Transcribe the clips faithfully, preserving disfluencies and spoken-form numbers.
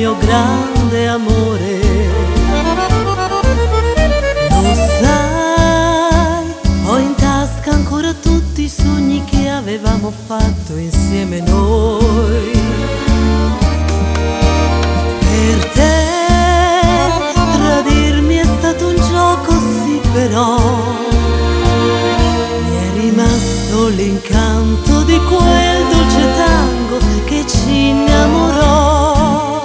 mio grande amore. Lo sai, ho in tasca ancora tutti i sogni che avevamo fatto insieme noi. Per te tradirmi è stato un gioco, sì, però mi è rimasto l'incanto di quel dolce tango che ci innamorò.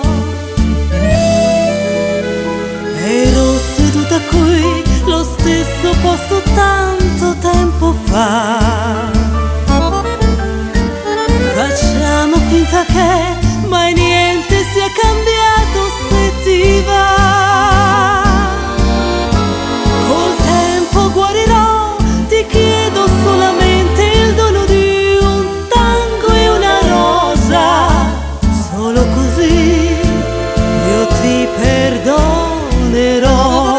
Ero seduta qui, lo stesso posto tanto tempo fa. Facciamo finta che mai niente sia cambiato, se ti va. Col tempo guarirò, ti chiedo solamente il dono di un tango e una rosa. Solo così io ti perdonerò.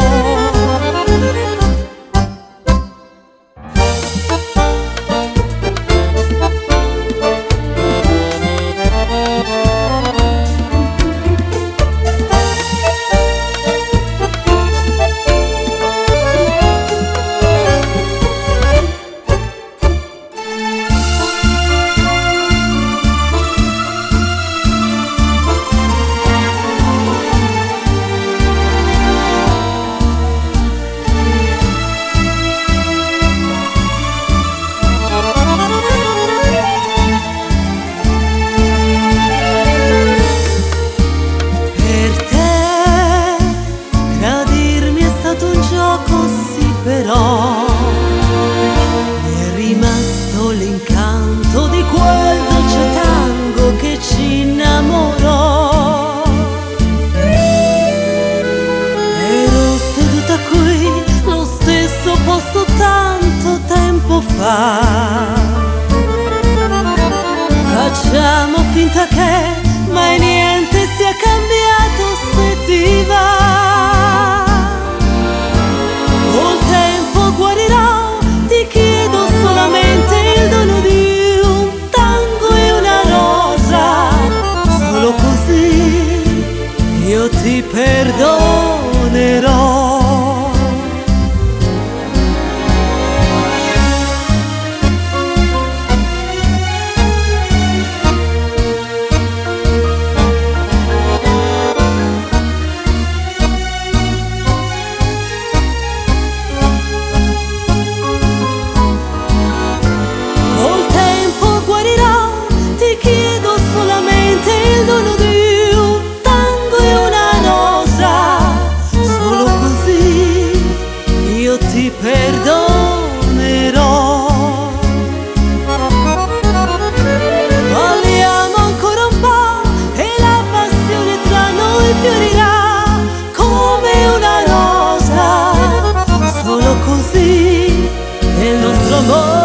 Però mi è rimasto l'incanto di quel dolce tango che ci innamorò. Ero seduta qui, lo stesso posto tanto tempo fa. Facciamo finta che mai niente sia cambiato, se ti va. Guarirò, ti chiedo solamente il dono di un tango e una rosa. Solo così io ti perdonerò. Ti perdonerò. Balliamo ancora un po' e la passione tra noi fiorirà come una rosa. Solo così il nostro amore